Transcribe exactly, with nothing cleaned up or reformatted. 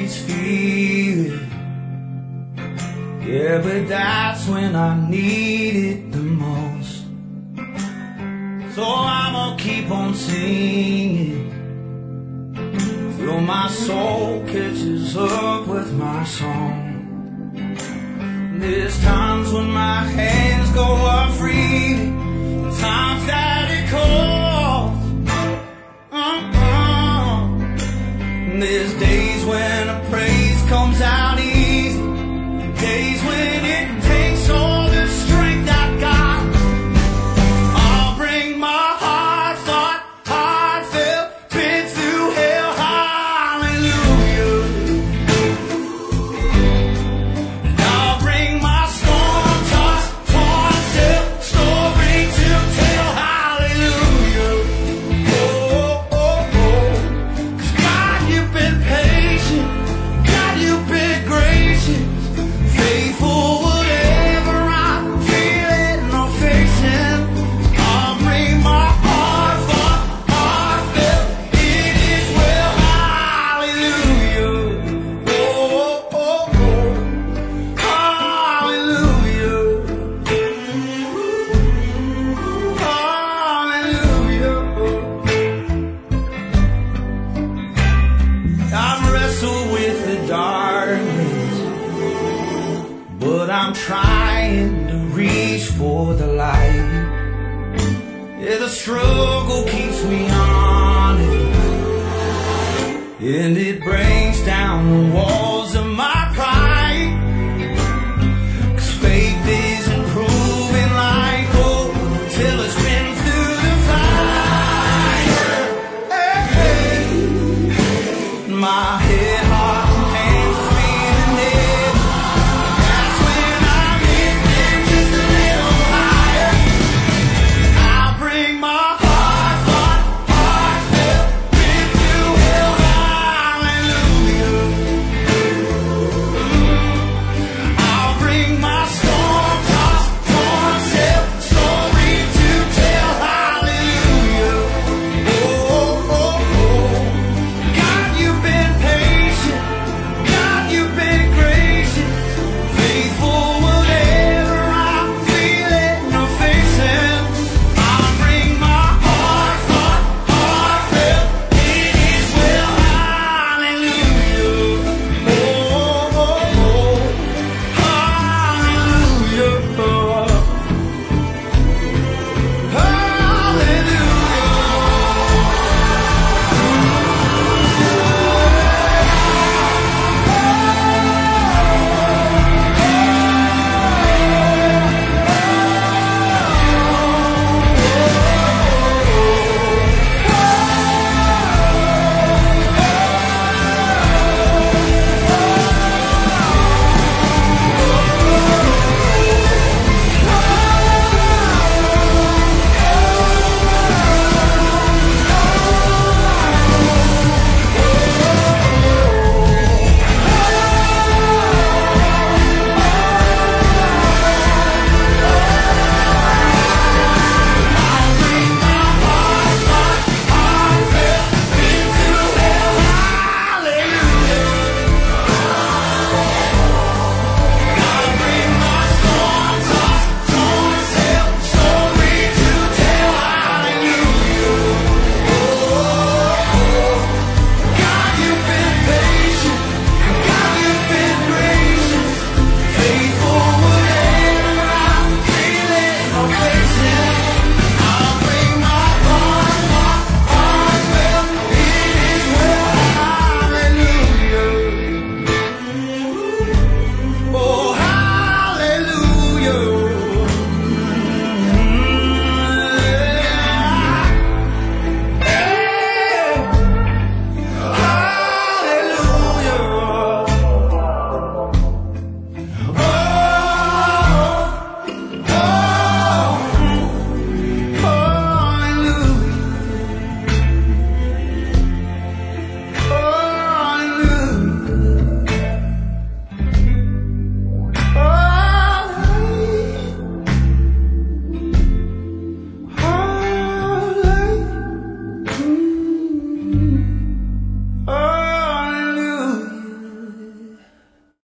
always feel it. Yeah, but that's when I need it the most. So I'ma keep on singing till my soul catches up with my song. There's times when my hands go up freely, times that it calls. Uh-uh. There's days when a praise comes out easy, days when it takes all the strength I got. I'll bring my heart, thought, heartfelt, been through hell, hallelujah. And I'll bring my storm-tossed, torn-self story to tell, hallelujah. Oh, oh, oh. 'Cause God, you've been patient, God, you've been gracious, faithful whatever I'm feeling or facing. I'll bring my heart, thought, heartfelt, it is well, hallelujah. Oh, oh, oh, hallelujah. Hallelujah. I've wrestled with the darkness, but I'm trying to reach for the light. Yeah, the struggle keeps me honest, and it brings down the walls of